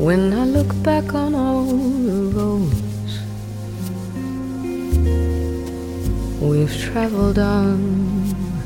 When I look back on all the roads we've traveled on,